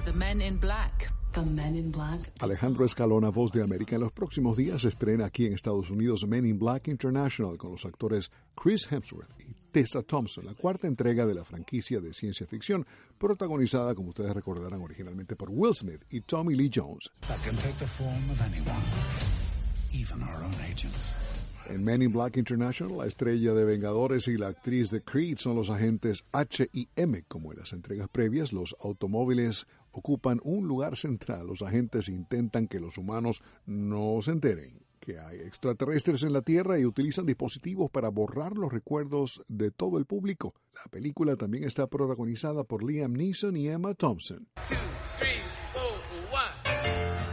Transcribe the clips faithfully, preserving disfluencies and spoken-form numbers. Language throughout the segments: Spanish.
The Men in Black. The Men in Black. Alejandro Escalona, Voz de América. En los próximos días se estrena aquí en Estados Unidos Men in Black International con los actores Chris Hemsworth y Tessa Thompson, la cuarta entrega de la franquicia de ciencia ficción, protagonizada, como ustedes recordarán, originalmente por Will Smith y Tommy Lee Jones. That can take the form of anyone, even our own agents. En Men in Black International, la estrella de Vengadores y la actriz de Creed son los agentes H y M. Como en las entregas previas, los automóviles ocupan un lugar central. Los agentes intentan que los humanos no se enteren que hay extraterrestres en la Tierra y utilizan dispositivos para borrar los recuerdos de todo el público. La película también está protagonizada por Liam Neeson y Emma Thompson. Two, three, four, one.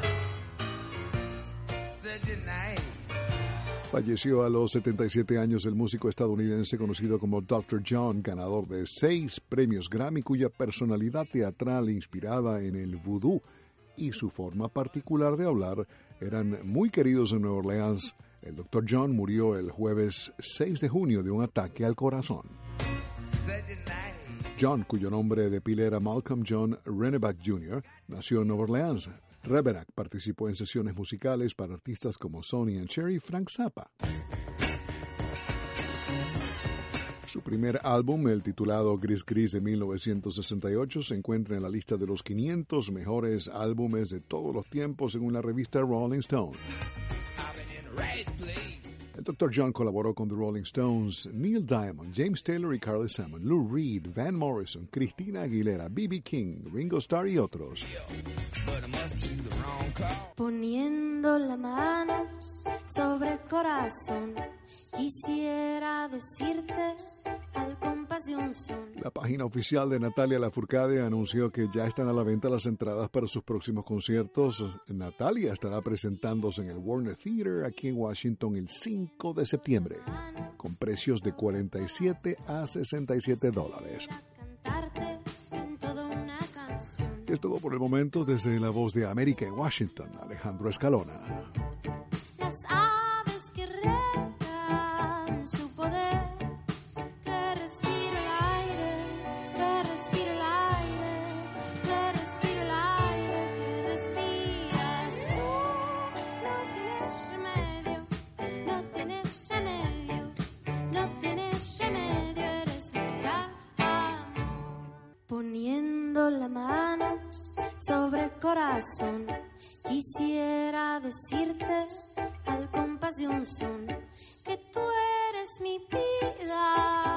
Such a night. Falleció a los setenta y siete años el músico estadounidense conocido como doctor John, ganador de seis premios Grammy, cuya personalidad teatral inspirada en el vudú y su forma particular de hablar eran muy queridos en Nueva Orleans. El doctor John murió el jueves seis de junio de un ataque al corazón. John, cuyo nombre de pila era Malcolm John Renneback junior, nació en Nueva Orleans. Reverak participó en sesiones musicales para artistas como Sonny and Cher y Frank Zappa. Su primer álbum, el titulado Gris Gris de mil novecientos sesenta y ocho, se encuentra en la lista de los quinientos mejores álbumes de todos los tiempos según la revista Rolling Stone. El doctor John colaboró con The Rolling Stones, Neil Diamond, James Taylor y Carly Simon, Lou Reed, Van Morrison, Christina Aguilera, B B King, Ringo Starr y otros. Poniendo la mano sobre el corazón, quisiera decirte al compás de un son. La página oficial de Natalia Lafourcade anunció que ya están a la venta las entradas para sus próximos conciertos. Natalia estará presentándose en el Warner Theater aquí en Washington el cinco de septiembre, con precios de cuarenta y siete a sesenta y siete dólares. Y es todo por el momento desde La Voz de América en Washington, Alejandro Escalona. Las aves que retan su poder, que respira el aire, que respira el aire, que respira el aire, que respiras tú. No tienes remedio, no tienes remedio, no tienes remedio, eres mi gran amor. Poniendo la mano sobre el corazón, quisiera decirte al compás de un son que tú eres mi vida.